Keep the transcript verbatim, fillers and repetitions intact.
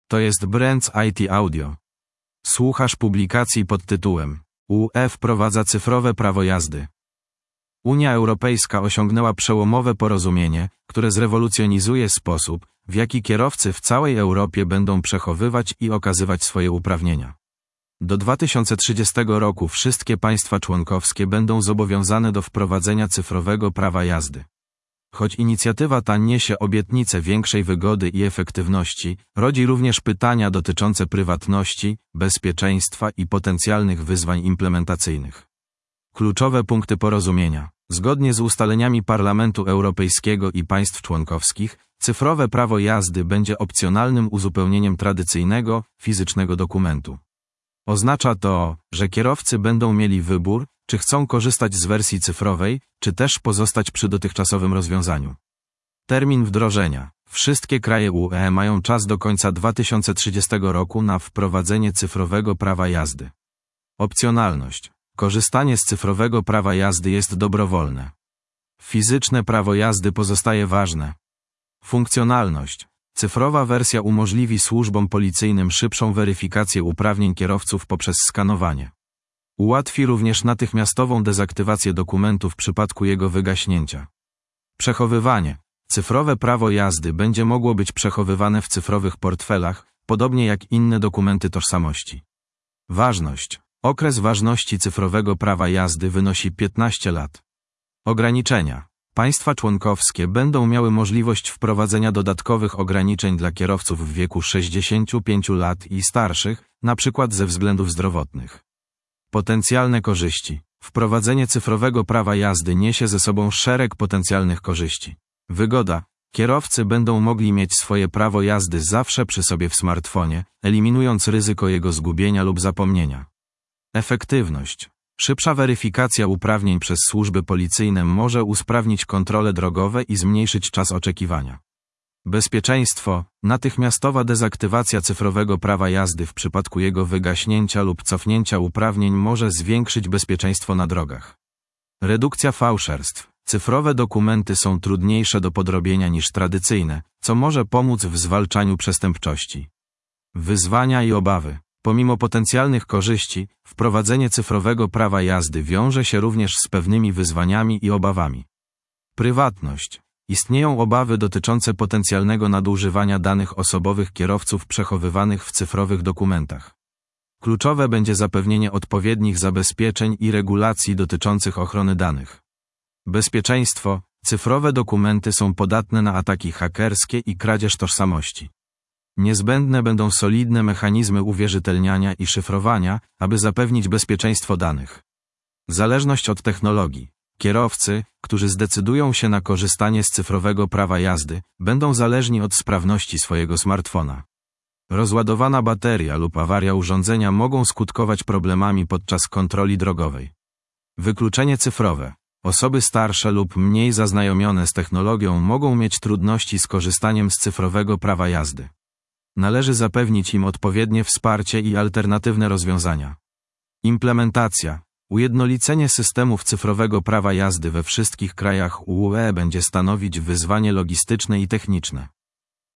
To jest Brands I T Audio. Słuchasz publikacji pod tytułem U E wprowadza cyfrowe prawo jazdy. Unia Europejska osiągnęła przełomowe porozumienie, które zrewolucjonizuje sposób, w jaki kierowcy w całej Europie będą przechowywać i okazywać swoje uprawnienia. Do dwa tysiące trzydziestego roku wszystkie państwa członkowskie będą zobowiązane do wprowadzenia cyfrowego prawa jazdy. Choć inicjatywa ta niesie obietnicę większej wygody i efektywności, rodzi również pytania dotyczące prywatności, bezpieczeństwa i potencjalnych wyzwań implementacyjnych. Kluczowe punkty porozumienia. Zgodnie z ustaleniami Parlamentu Europejskiego i państw członkowskich, cyfrowe prawo jazdy będzie opcjonalnym uzupełnieniem tradycyjnego, fizycznego dokumentu. Oznacza to, że kierowcy będą mieli wybór, czy chcą korzystać z wersji cyfrowej, czy też pozostać przy dotychczasowym rozwiązaniu. Termin wdrożenia. Wszystkie kraje U E mają czas do końca dwa tysiące trzydziestego roku na wprowadzenie cyfrowego prawa jazdy. Opcjonalność. Korzystanie z cyfrowego prawa jazdy jest dobrowolne. Fizyczne prawo jazdy pozostaje ważne. Funkcjonalność. Cyfrowa wersja umożliwi służbom policyjnym szybszą weryfikację uprawnień kierowców poprzez skanowanie. Ułatwi również natychmiastową dezaktywację dokumentu w przypadku jego wygaśnięcia. Przechowywanie. Cyfrowe prawo jazdy będzie mogło być przechowywane w cyfrowych portfelach, podobnie jak inne dokumenty tożsamości. Ważność. Okres ważności cyfrowego prawa jazdy wynosi piętnaście lat. Ograniczenia. Państwa członkowskie będą miały możliwość wprowadzenia dodatkowych ograniczeń dla kierowców w wieku sześćdziesięciu pięciu lat i starszych, np. ze względów zdrowotnych. Potencjalne korzyści. Wprowadzenie cyfrowego prawa jazdy niesie ze sobą szereg potencjalnych korzyści. Wygoda. Kierowcy będą mogli mieć swoje prawo jazdy zawsze przy sobie w smartfonie, eliminując ryzyko jego zgubienia lub zapomnienia. Efektywność. Szybsza weryfikacja uprawnień przez służby policyjne może usprawnić kontrole drogowe i zmniejszyć czas oczekiwania. Bezpieczeństwo. Natychmiastowa dezaktywacja cyfrowego prawa jazdy w przypadku jego wygaśnięcia lub cofnięcia uprawnień może zwiększyć bezpieczeństwo na drogach. Redukcja fałszerstw. Cyfrowe dokumenty są trudniejsze do podrobienia niż tradycyjne, co może pomóc w zwalczaniu przestępczości. Wyzwania i obawy. Pomimo potencjalnych korzyści, wprowadzenie cyfrowego prawa jazdy wiąże się również z pewnymi wyzwaniami i obawami. Prywatność. Istnieją obawy dotyczące potencjalnego nadużywania danych osobowych kierowców przechowywanych w cyfrowych dokumentach. Kluczowe będzie zapewnienie odpowiednich zabezpieczeń i regulacji dotyczących ochrony danych. Bezpieczeństwo. Cyfrowe dokumenty są podatne na ataki hakerskie i kradzież tożsamości. Niezbędne będą solidne mechanizmy uwierzytelniania i szyfrowania, aby zapewnić bezpieczeństwo danych. Zależność od technologii. Kierowcy, którzy zdecydują się na korzystanie z cyfrowego prawa jazdy, będą zależni od sprawności swojego smartfona. Rozładowana bateria lub awaria urządzenia mogą skutkować problemami podczas kontroli drogowej. Wykluczenie cyfrowe. Osoby starsze lub mniej zaznajomione z technologią mogą mieć trudności z korzystaniem z cyfrowego prawa jazdy. Należy zapewnić im odpowiednie wsparcie i alternatywne rozwiązania. Implementacja. Ujednolicenie systemów cyfrowego prawa jazdy we wszystkich krajach U E będzie stanowić wyzwanie logistyczne i techniczne.